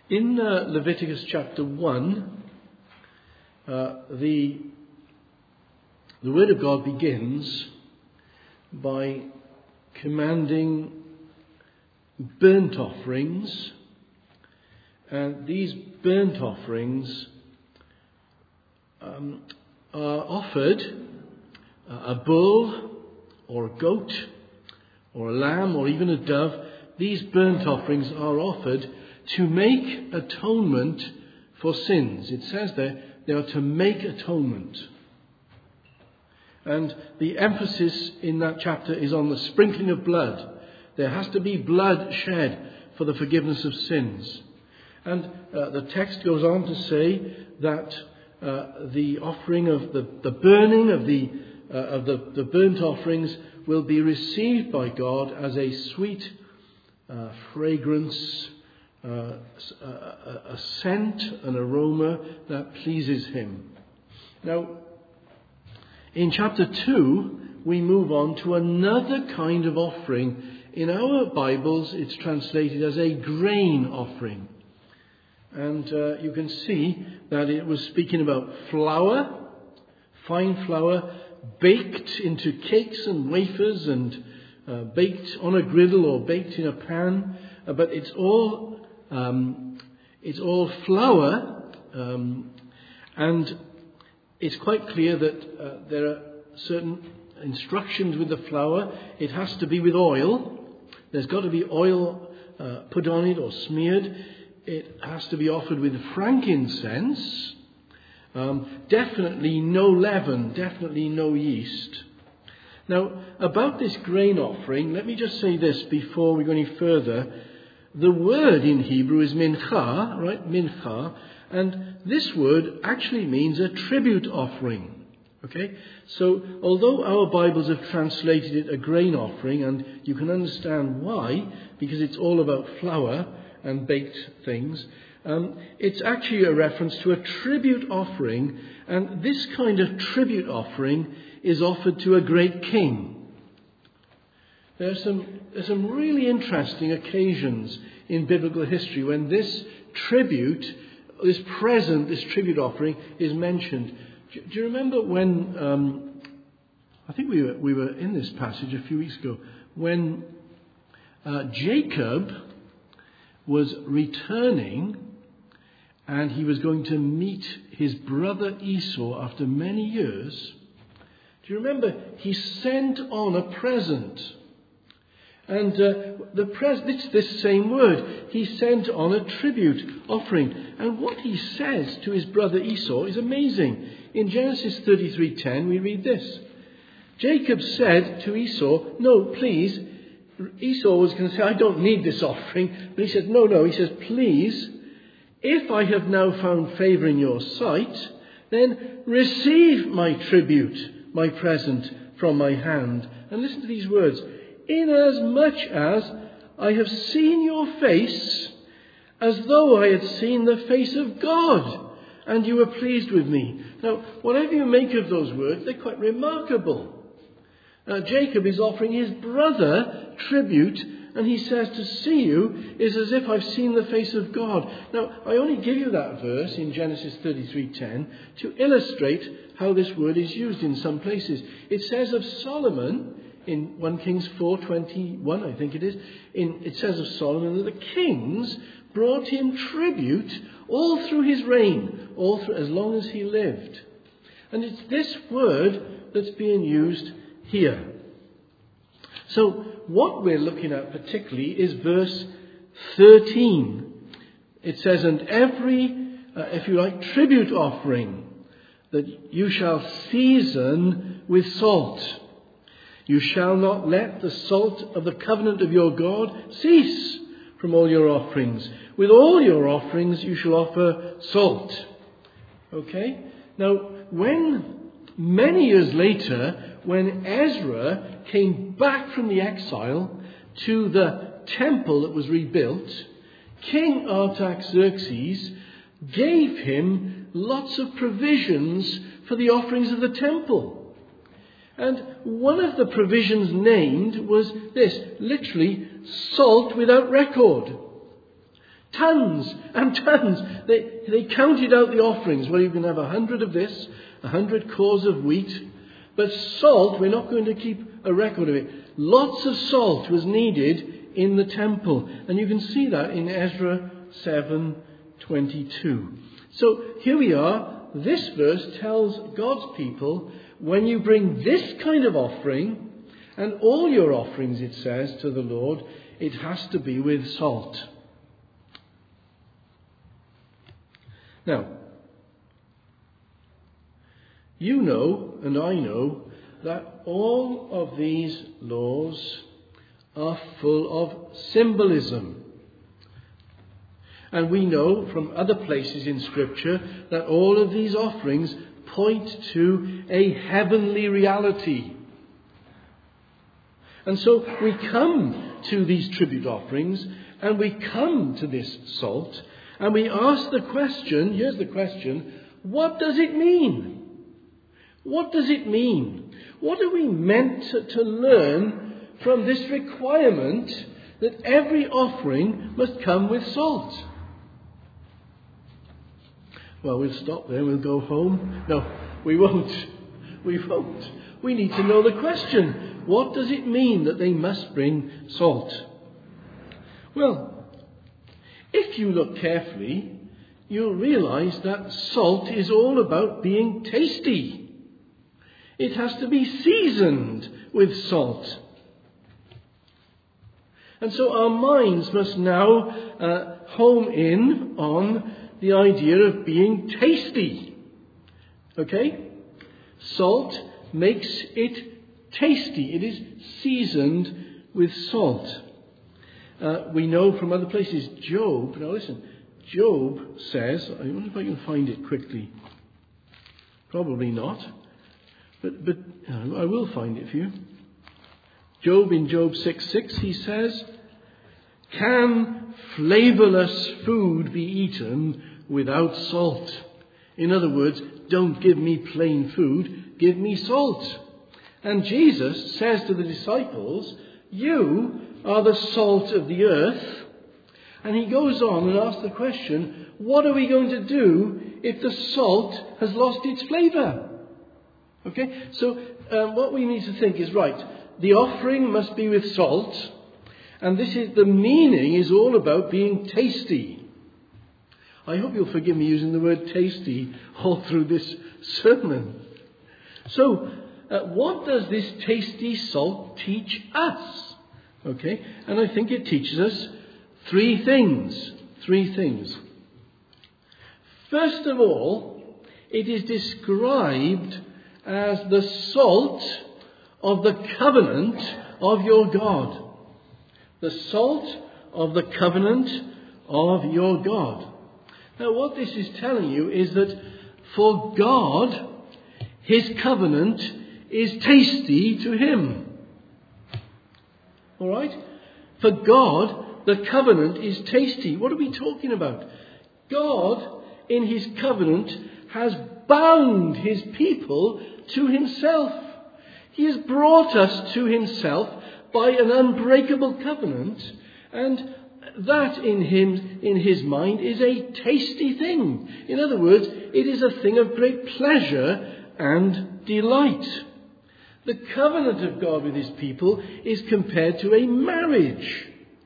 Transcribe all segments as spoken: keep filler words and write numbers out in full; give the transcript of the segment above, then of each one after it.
In uh, Leviticus chapter one, uh, the, the Word of God begins by commanding burnt offerings, and these burnt offerings um, are offered uh, a bull or a goat or a lamb or even a dove. These burnt offerings are offered to make atonement for sins. It says there, they are to make atonement. And the emphasis in that chapter is on the sprinkling of blood. There has to be blood shed for the forgiveness of sins. And uh, the text goes on to say that uh, the offering of the, the burning of the uh, of the, the burnt offerings will be received by God as a sweet uh, fragrance, uh, a, a scent, an aroma that pleases Him. Now, in chapter two, we move on to another kind of offering. In our Bibles, it's translated as a grain offering. And uh, you can see that it was speaking about flour, fine flour, baked into cakes and wafers and uh, baked on a griddle or baked in a pan. Uh, but it's all um, it's all flour, um, and it's quite clear that uh, there are certain instructions with the flour. It has to be with oil. There's got to be oil uh, put on it or smeared. It has to be offered with frankincense. Um, definitely no leaven, definitely no yeast. Now, about this grain offering, let me just say this before we go any further. The word in Hebrew is mincha, right? Mincha. And this word actually means a tribute offering. Okay? So, although our Bibles have translated it a grain offering, and you can understand why, because it's all about flour and baked things, um, it's actually a reference to a tribute offering, and this kind of tribute offering is offered to a great king. There are some, there are some really interesting occasions in biblical history when this tribute, this present, this tribute offering is mentioned. Do, do you remember when, um, I think we were, we were in this passage a few weeks ago, when uh, Jacob was returning and he was going to meet his brother Esau after many years. Do you remember? He sent on a present. And uh, the pres- it's this same word. He sent on a tribute offering. And what he says to his brother Esau is amazing. In Genesis thirty-three ten, we read this. Jacob said to Esau, "No, please." Esau was going to say, "I don't need this offering." But he said, no, no. He says, "Please, if I have now found favour in your sight, then receive my tribute, my present from my hand." And listen to these words. "Inasmuch as I have seen your face, as though I had seen the face of God, and you were pleased with me." Now, whatever you make of those words, they're quite remarkable. Uh, Jacob is offering his brother tribute, and he says to see you is as if I've seen the face of God. Now, I only give you that verse in Genesis thirty-three ten to illustrate how this word is used in some places. It says of Solomon in First Kings four twenty-one, I think it is, in, it says of Solomon that the kings brought him tribute all through his reign, all through, as long as he lived. And it's this word that's being used here. So what we're looking at particularly is verse thirteen. It says, "And every, uh, if you like, tribute offering that you shall season with salt. You shall not let the salt of the covenant of your God cease from all your offerings. With all your offerings you shall offer salt." Okay? Now, when many years later, when Ezra came back from the exile to the temple that was rebuilt, King Artaxerxes gave him lots of provisions for the offerings of the temple. And one of the provisions named was this, literally, salt without record. Tons and tons. They, they counted out the offerings. Well, you can have a hundred of this, a hundred cores of wheat. But salt, we're not going to keep a record of it. Lots of salt was needed in the temple. And you can see that in Ezra seven twenty-two. So here we are. This verse tells God's people, when you bring this kind of offering, and all your offerings, it says, to the Lord, it has to be with salt. Now, you know, and I know, that all of these laws are full of symbolism. And we know from other places in Scripture that all of these offerings point to a heavenly reality. And so we come to these tribute offerings, and we come to this salt, and we ask the question, here's the question, what does it mean? What does it mean? What are we meant to, to learn from this requirement that every offering must come with salt? Well, we'll stop there, we'll go home. No, we won't. We won't. We need to know the question. What does it mean that they must bring salt? Well, if you look carefully, you'll realize that salt is all about being tasty. It has to be seasoned with salt. And so our minds must now uh, home in on the idea of being tasty. Okay? Salt makes it tasty. It is seasoned with salt. Uh, we know from other places, Job, now listen, Job says, I wonder if I can find it quickly. Probably not. But, but uh, I will find it for you. Job, in Job six six, he says, can flavourless food be eaten without salt? In other words, don't give me plain food, give me salt. And Jesus says to the disciples, you are the salt of the earth. And he goes on and asks the question, what are we going to do if the salt has lost its flavour? Okay, so um, what we need to think is, right, the offering must be with salt, and this is the meaning is all about being tasty. I hope you'll forgive me using the word tasty all through this sermon. So, uh, what does this tasty salt teach us? Okay, and I think it teaches us three things. Three things. First of all, it is described as the salt of the covenant of your God. The salt of the covenant of your God. Now, what this is telling you is that for God, his covenant is tasty to him. All right? For God, the covenant is tasty. What are we talking about? God, in his covenant, has bound his people to himself. He has brought us to himself by an unbreakable covenant, and that in him, in his mind, is a tasty thing. In other words, it is a thing of great pleasure and delight. The covenant of God with his people is compared to a marriage.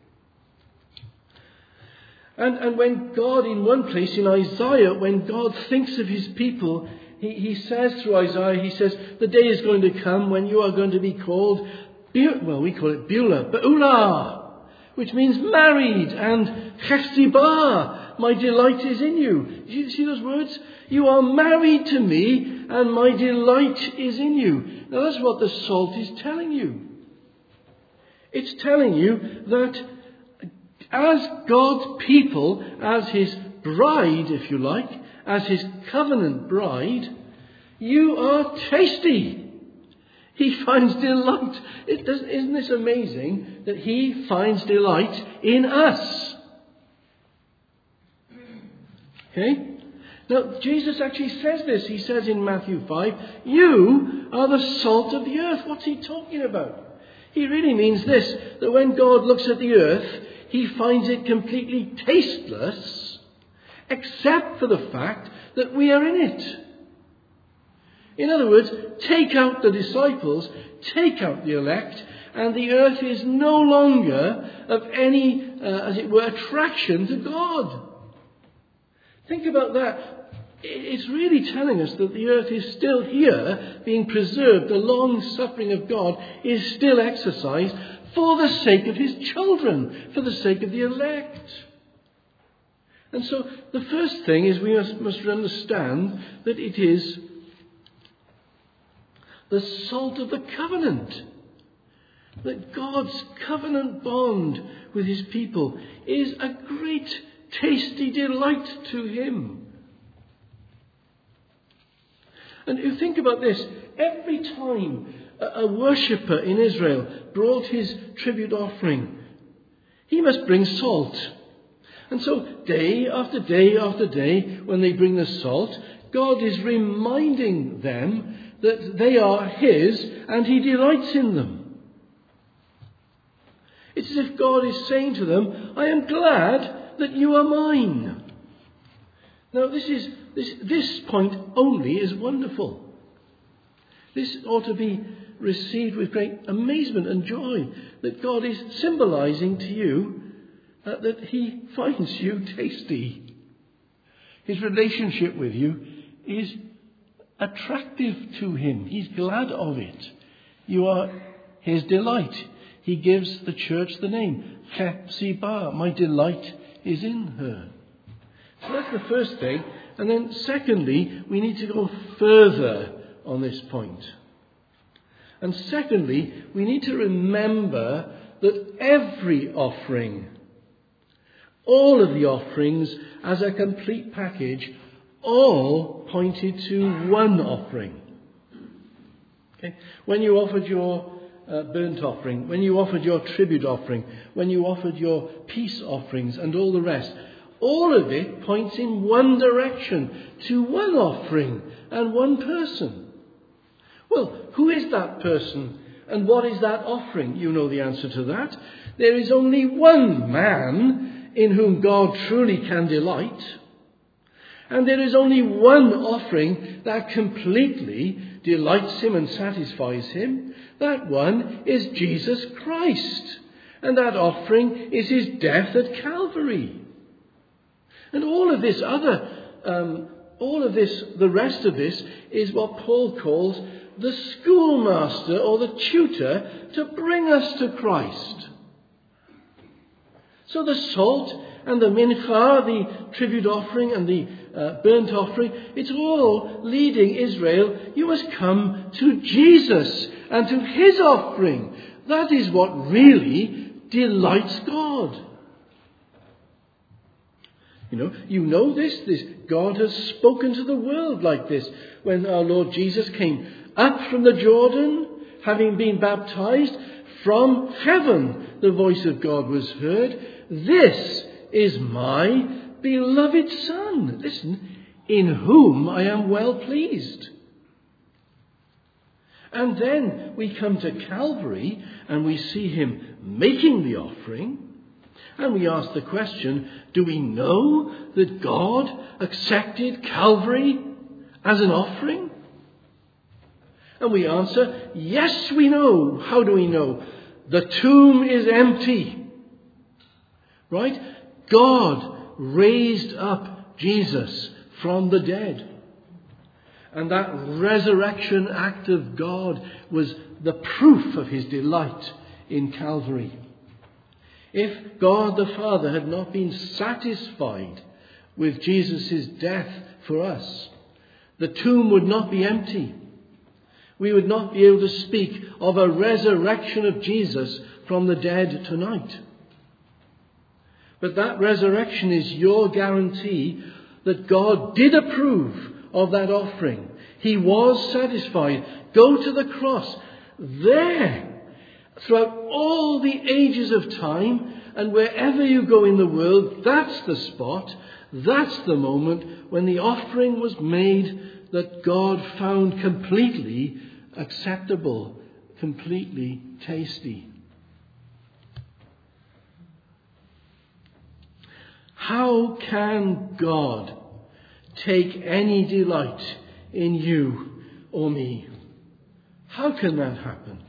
And, and when God, in one place in Isaiah, when God thinks of his people, he, he says through Isaiah, he says, the day is going to come when you are going to be called, well, we call it Beulah, Beulah, which means married, and Hephzibah, my delight is in you. Do you see those words? You are married to me, and my delight is in you. Now that's what the salt is telling you. It's telling you that as God's people, as his bride, if you like, as his covenant bride, you are tasty. He finds delight. It does, isn't this amazing that he finds delight in us? Okay? Now, Jesus actually says this. He says in Matthew five, you are the salt of the earth. What's he talking about? He really means this, that when God looks at the earth, he finds it completely tasteless, except for the fact that we are in it. In other words, take out the disciples, take out the elect, and the earth is no longer of any, uh, as it were, attraction to God. Think about that. It's really telling us that the earth is still here, being preserved. The long suffering of God is still exercised for the sake of his children, for the sake of the elect. And so the first thing is we must, must understand that it is the salt of the covenant. That God's covenant bond with his people is a great, tasty delight to him. And you think about this, every time a, a worshipper in Israel brought his tribute offering, he must bring salt. And so day after day after day, when they bring the salt, God is reminding them that they are his and he delights in them. It's as if God is saying to them, I am glad that you are mine. Now this is this, this point only is wonderful. This ought to be received with great amazement and joy, that God is symbolizing to you uh, that he finds you tasty. His relationship with you is attractive to him. He's glad of it. You are his delight. He gives the church the name, Hephzibah. My delight is in her. So that's the first thing. And then secondly, we need to go further on this point. And secondly, we need to remember that every offering, all of the offerings as a complete package, all pointed to one offering. Okay? When you offered your uh, burnt offering, when you offered your tribute offering, when you offered your peace offerings and all the rest, all of it points in one direction, to one offering and one person. Well, who is that person and what is that offering? You know the answer to that. There is only one man in whom God truly can delight. And there is only one offering that completely delights him and satisfies him. That one is Jesus Christ. And that offering is his death at Calvary. And all of this other, um, all of this, the rest of this, is what Paul calls the schoolmaster or the tutor to bring us to Christ. So the salt and the minchah, the tribute offering and the uh, burnt offering, it's all leading Israel. You must come to Jesus and to his offering. That is what really delights God. You know, you know this, this. God has spoken to the world like this. When our Lord Jesus came up from the Jordan, having been baptized, from heaven the voice of God was heard. This is my beloved Son. Listen, in whom I am well pleased. And then we come to Calvary and we see him making the offering. And we ask the question, do we know that God accepted Calvary as an offering? And we answer, yes, we know. How do we know? The tomb is empty. Right? God raised up Jesus from the dead. And that resurrection act of God was the proof of his delight in Calvary. If God the Father had not been satisfied with Jesus' death for us, the tomb would not be empty. We would not be able to speak of a resurrection of Jesus from the dead tonight. But that resurrection is your guarantee that God did approve of that offering. He was satisfied. Go to the cross. There, throughout all the ages of time, and wherever you go in the world, that's the spot, that's the moment when the offering was made that God found completely acceptable, completely tasty. How can God take any delight in you or me? How can that happen?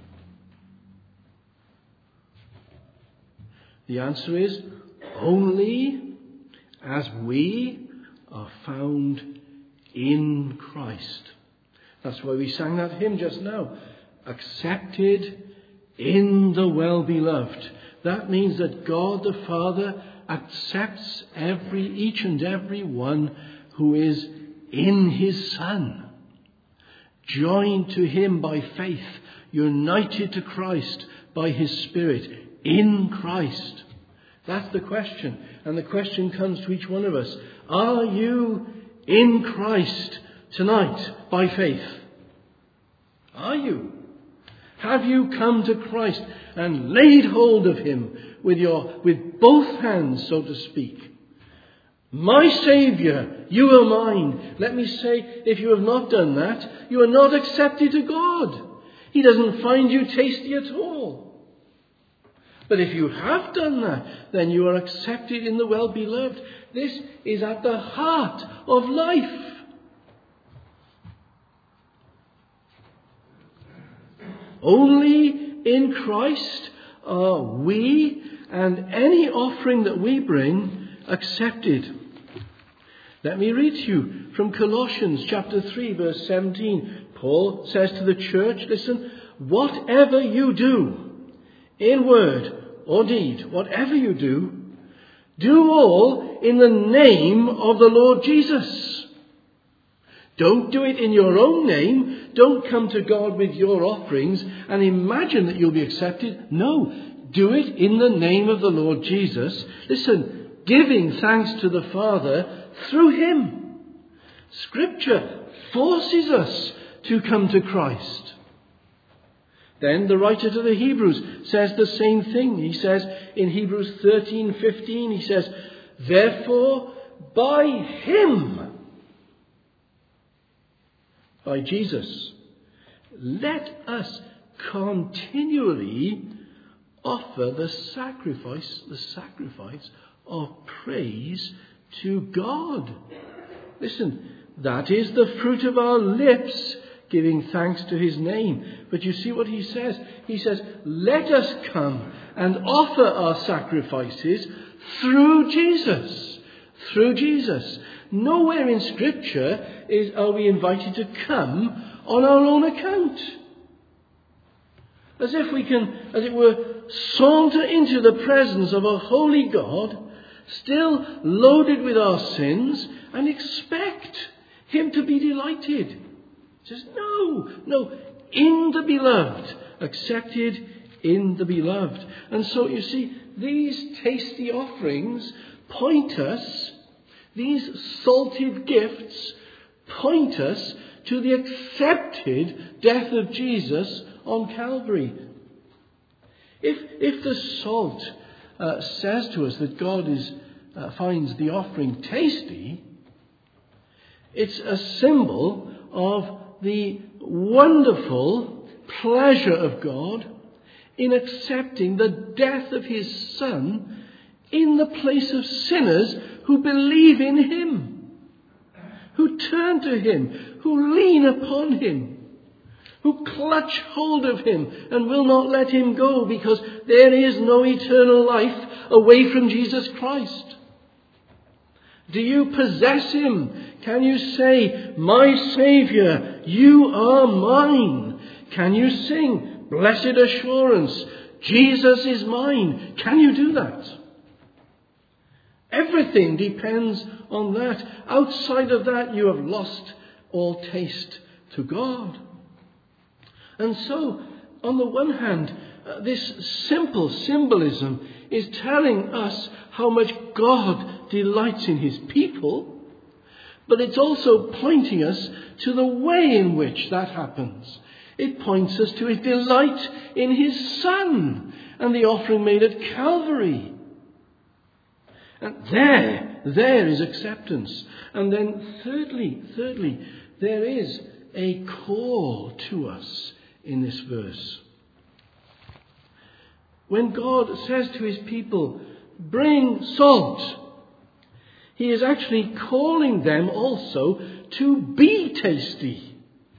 The answer is only as we are found in Christ. That's why we sang that hymn just now. Accepted in the well-beloved. That means that God the Father accepts every, each and every one who is in his Son. Joined to him by faith, united to Christ by his Spirit, in Christ. That's the question. And the question comes to each one of us. Are you in Christ tonight by faith? Are you? Have you come to Christ and laid hold of him with your, with both hands, so to speak? My Saviour, you are mine. Let me say, if you have not done that, you are not accepted to God. He doesn't find you tasty at all. But if you have done that, then you are accepted in the well-beloved. This is at the heart of life. Only in Christ are we and any offering that we bring accepted. Let me read to you from Colossians chapter three, verse seventeen. Paul says to the church, listen, whatever you do, in word or deed, whatever you do, do all in the name of the Lord Jesus. Don't do it in your own name. Don't come to God with your offerings and imagine that you'll be accepted. No, do it in the name of the Lord Jesus. Listen, giving thanks to the Father through him. Scripture forces us to come to Christ. Then the writer to the Hebrews says the same thing. He says in Hebrews thirteen fifteen, he says, therefore by him, by Jesus, let us continually offer the sacrifice, the sacrifice of praise to God. Listen, that is the fruit of our lips, giving thanks to his name. But you see what he says? He says, let us come and offer our sacrifices through Jesus. Through Jesus. Nowhere in Scripture is, are we invited to come on our own account. As if we can, as it were, saunter into the presence of a holy God, still loaded with our sins, and expect him to be delighted. He says, no, no, in the beloved, accepted in the beloved. And so you see, these tasty offerings point us, these salted gifts point us to the accepted death of Jesus on Calvary. If, if the salt uh, says to us that God is, uh, finds the offering tasty, it's a symbol of the wonderful pleasure of God in accepting the death of his Son in the place of sinners who believe in him, who turn to him, who lean upon him, who clutch hold of him and will not let him go, because there is no eternal life away from Jesus Christ. Do you possess him? Can you say, my Saviour, you are mine? Can you sing, blessed assurance, Jesus is mine? Can you do that? Everything depends on that. Outside of that, you have lost all taste to God. And so, on the one hand, uh, this simple symbolism is telling us how much God delights in his people, but it's also pointing us to the way in which that happens. It points us to his delight in his Son and the offering made at Calvary. And there, there is acceptance. And then thirdly, thirdly, there is a call to us in this verse. When God says to his people, bring salt, he is actually calling them also to be tasty.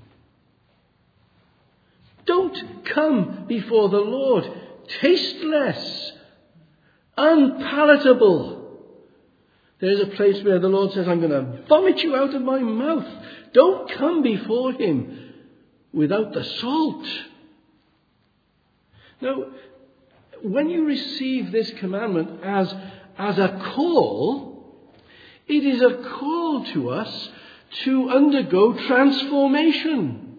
Don't come before the Lord tasteless, unpalatable. There's a place where the Lord says, I'm going to vomit you out of my mouth. Don't come before him without the salt. Now, when you receive this commandment as, as a call, it is a call to us to undergo transformation.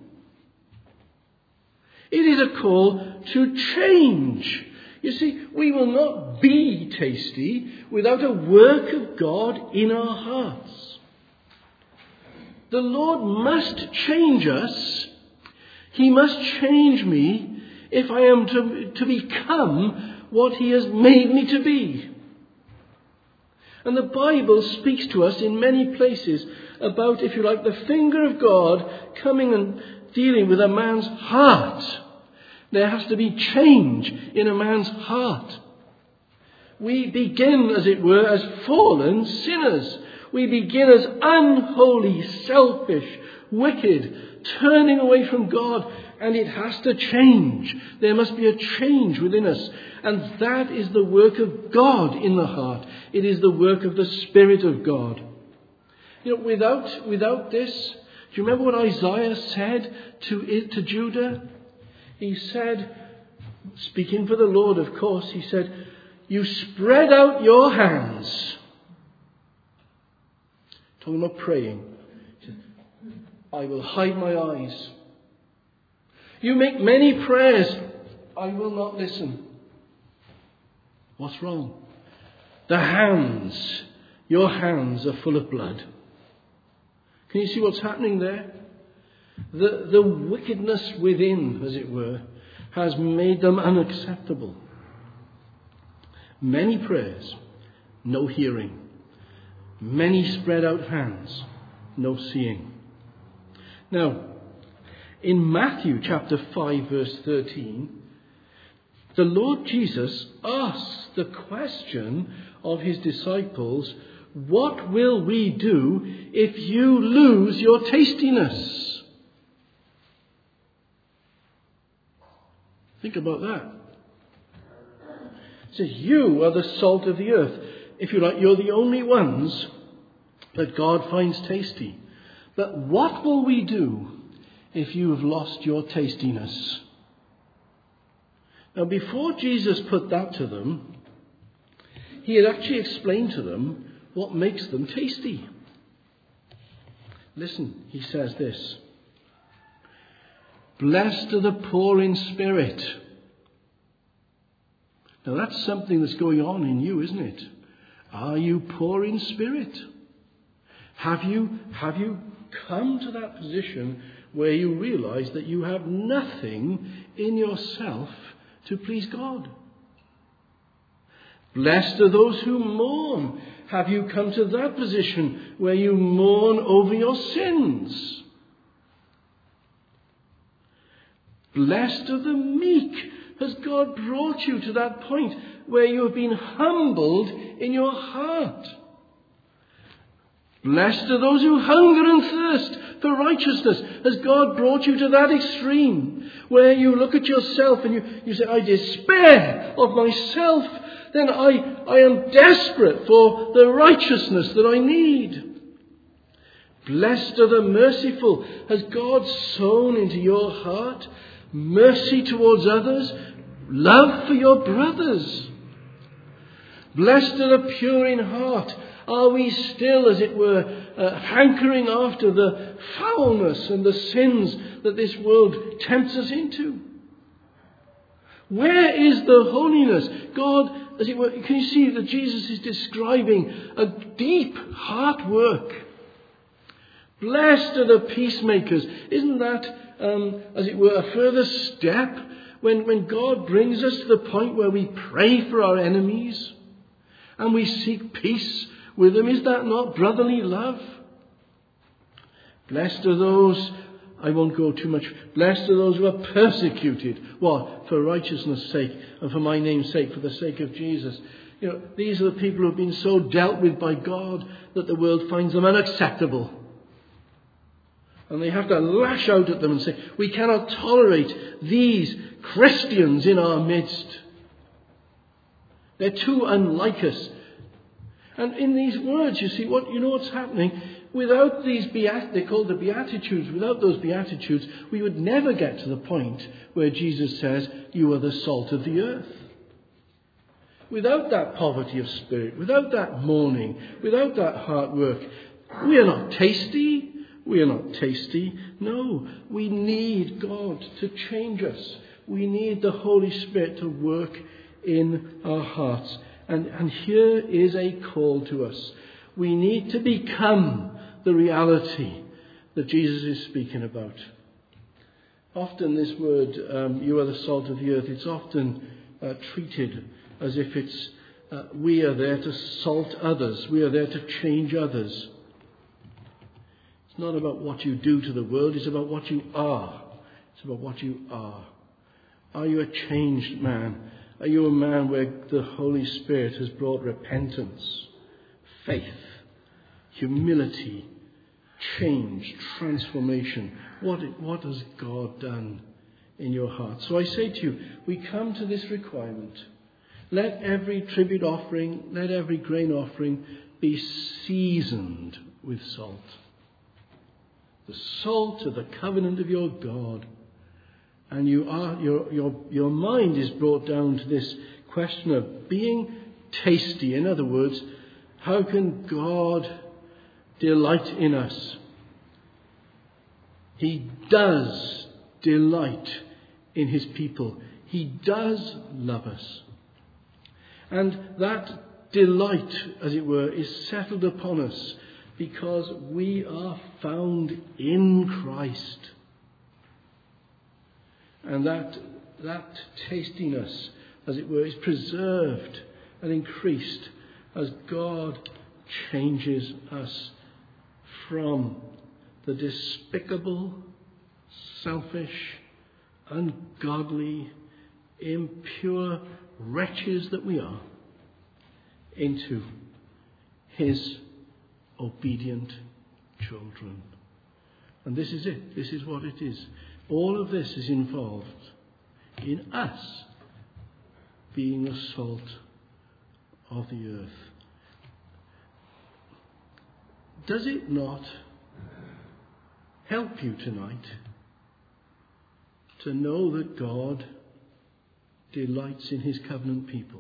It is a call to change. You see, we will not be tasty without a work of God in our hearts. The Lord must change us. He must change me if I am to, to become what he has made me to be. And the Bible speaks to us in many places about, if you like, the finger of God coming and dealing with a man's heart. There has to be change in a man's heart. We begin, as it were, as fallen sinners. We begin as unholy, selfish, wicked, turning away from God. And it has to change. There must be a change within us. And that is the work of God in the heart. It is the work of the Spirit of God. You know, without, without this, do you remember what Isaiah said to, to Judah? He said, speaking for the Lord, of course, he said, you spread out your hands. Talking about praying. He said, I will hide my eyes. You make many prayers. I will not listen. What's wrong? The hands, your hands are full of blood. Can you see what's happening there? The, the wickedness within, as it were, has made them unacceptable. Many prayers, no hearing. Many spread out hands, no seeing. Now, in Matthew chapter five, verse thirteen, the Lord Jesus asks the question of his disciples, what will we do if you lose your tastiness? Think about that. It says, you are the salt of the earth. If you like, you're the only ones that God finds tasty. But what will we do if you have lost your tastiness? Now, before Jesus put that to them, he had actually explained to them what makes them tasty. Listen, he says this. Blessed are the poor in spirit. Now that's something that's going on in you, isn't it? Are you poor in spirit? Have you, have you come to that position where you realize that you have nothing in yourself to please God? Blessed are those who mourn. Have you come to that position where you mourn over your sins? Blessed are the meek. Has God brought you to that point where you have been humbled in your heart? Blessed are those who hunger and thirst for righteousness. Has God brought you to that extreme where you look at yourself and you, you say, I despair of myself. Then I, I am desperate for the righteousness that I need. Blessed are the merciful. Has God sown into your heart mercy towards others, love for your brothers? Blessed are the pure in heart. Are we still, as it were, uh, hankering after the foulness and the sins that this world tempts us into? Where is the holiness? God, as it were, can you see that Jesus is describing a deep heart work? Blessed are the peacemakers. Isn't that, um, as it were, a further step when, when God brings us to the point where we pray for our enemies and we seek peace with them? Is that not brotherly love? Blessed are those, I won't go too much, blessed are those who are persecuted. What? For righteousness' sake and for my name's sake, for the sake of Jesus. You You know, these are the people who have been so dealt with by God that the world finds them unacceptable. And they have to lash out at them and say, we cannot tolerate these Christians in our midst. They're too unlike us. And in these words, you see, what you know what's happening? Without these beat, they're called the Beatitudes. Without those Beatitudes, we would never get to the point where Jesus says, you are the salt of the earth. Without that poverty of spirit, without that mourning, without that hard work, we are not tasty. We are not tasty. No, we need God to change us. We need the Holy Spirit to work in our hearts. And, and here is a call to us. We need to become the reality that Jesus is speaking about. Often this word, um, you are the salt of the earth, it's often uh, treated as if it's uh, we are there to salt others. We are there to change others. It's not about what you do to the world, it's about what you are. It's about what you are. Are you a changed man? Are you a man where the Holy Spirit has brought repentance, faith, humility, change, transformation? What, what has God done in your heart? So I say to you, we come to this requirement. Let every tribute offering, let every grain offering be seasoned with salt. The salt of the covenant of your God. And you are your your your mind is brought down to this question of being tasty. In other words, how can God delight in us? He does delight in his people. He does love us. And that delight, as it were, is settled upon us because we are found in Christ. And that that tastiness, as it were, is preserved and increased as God changes us from the despicable, selfish, ungodly, impure wretches that we are into his obedient children. And this is it. This is what it is. All of this is involved in us being the salt of the earth. Does it not help you tonight to know that God delights in his covenant people?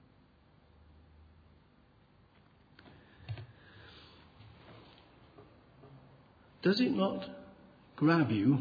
Does it not grab you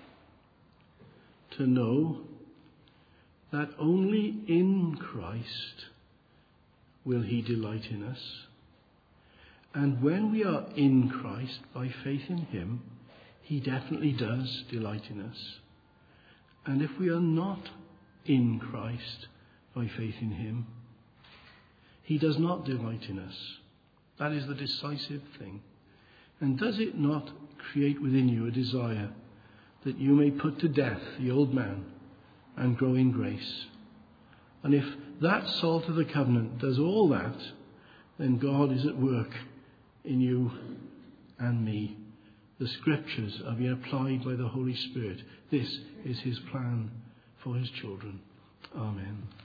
to know that only in Christ will he delight in us? And when we are in Christ by faith in him, he definitely does delight in us. And if we are not in Christ by faith in him, he does not delight in us. That is the decisive thing. And does it not create within you a desire that you may put to death the old man and grow in grace? And if that salt of the covenant does all that, then God is at work in you and me. The scriptures are being applied by the Holy Spirit. This is his plan for his children. Amen.